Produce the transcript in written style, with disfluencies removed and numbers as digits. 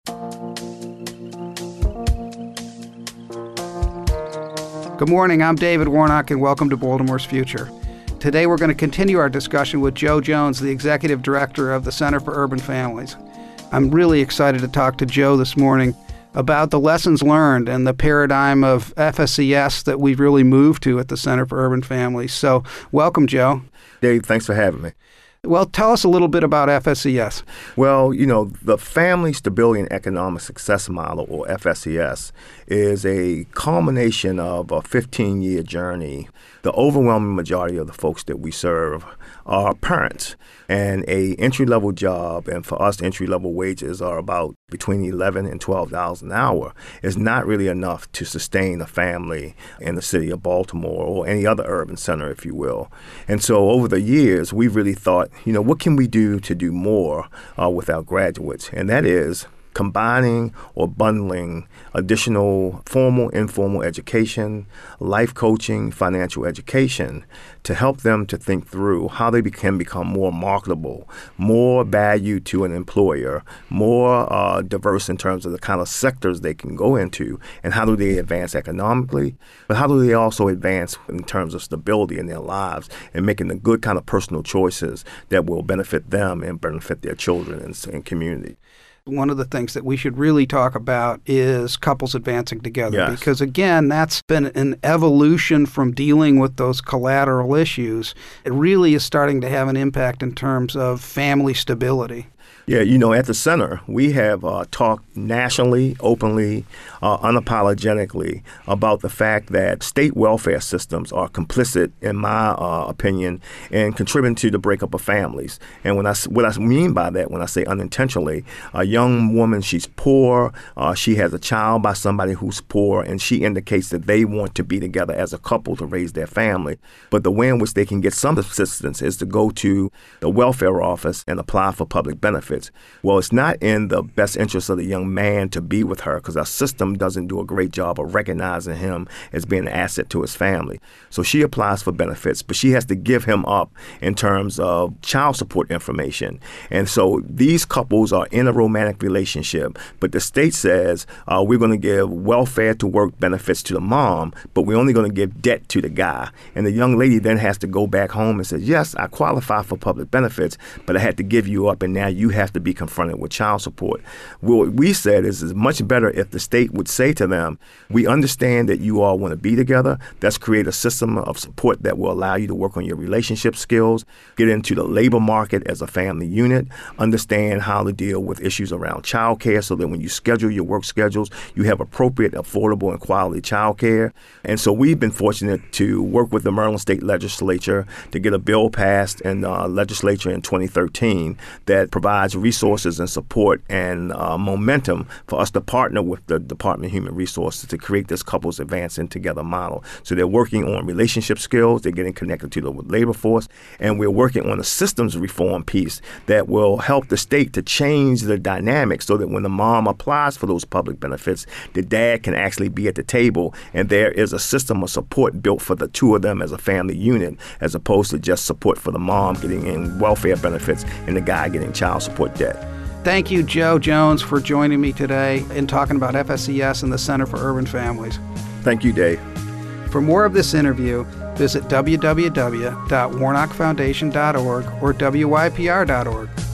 Good morning, I'm David Warnock, and welcome to Baltimore's Future. Today we're going to continue our discussion with Joe Jones, the Executive Director of the Center for Urban Families. I'm really excited to talk to Joe this morning about the lessons learned and the paradigm of FSCS that we've really moved to at the Center for Urban Families. So welcome, Joe. Dave, thanks for having me. Well, tell us a little bit about FSCS. Well, the Family Stability and Economic Success Model, or FSCS, is a culmination of a 15-year journey. The overwhelming majority of the folks that we serve are parents, and a entry-level job, and for us, entry-level wages are about between $11 and $12 an hour, is not really enough to sustain a family in the city of Baltimore or any other urban center, if you will. And so over the years, we've really thought, what can we do to do more with our graduates? And that is combining or bundling additional formal, informal education, life coaching, financial education to help them to think through how they can become more marketable, more value to an employer, more diverse in terms of the kind of sectors they can go into, and how do they advance economically, but how do they also advance in terms of stability in their lives and making the good kind of personal choices that will benefit them and benefit their children and community. One of the things that we should really talk about is couples advancing together. Yes. Because, again, that's been an evolution from dealing with those collateral issues. It really is starting to have an impact in terms of family stability. Yeah, at the center, we have talked nationally, openly, unapologetically about the fact that state welfare systems are complicit, in my opinion, in contributing to the breakup of families. And what I mean by that, when I say unintentionally, a young woman, she's poor, she has a child by somebody who's poor, and she indicates that they want to be together as a couple to raise their family. But the way in which they can get some assistance is to go to the welfare office and apply for public benefits. Well, it's not in the best interest of the young man to be with her because our system doesn't do a great job of recognizing him as being an asset to his family. So she applies for benefits, but she has to give him up in terms of child support information. And so these couples are in a romantic relationship, but the state says we're going to give welfare to work benefits to the mom, but we're only going to give debt to the guy. And the young lady then has to go back home and say, yes, I qualify for public benefits, but I had to give you up, and now you have to be confronted with child support. What we said is it's much better if the state would say to them, we understand that you all want to be together. Let's create a system of support that will allow you to work on your relationship skills, get into the labor market as a family unit, understand how to deal with issues around child care so that when you schedule your work schedules, you have appropriate, affordable, and quality child care. And so we've been fortunate to work with the Maryland State Legislature to get a bill passed in the legislature in 2013 that provides resources and support and momentum for us to partner with the Department of Human Resources to create this couples advancing together model. So they're working on relationship skills, they're getting connected to the labor force, and we're working on a systems reform piece that will help the state to change the dynamic so that when the mom applies for those public benefits, the dad can actually be at the table and there is a system of support built for the two of them as a family unit as opposed to just support for the mom getting in welfare benefits and the guy getting child support debt. Thank you, Joe Jones, for joining me today and talking about FSCS and the Center for Urban Families. Thank you, Dave. For more of this interview, visit www.warnockfoundation.org or wypr.org.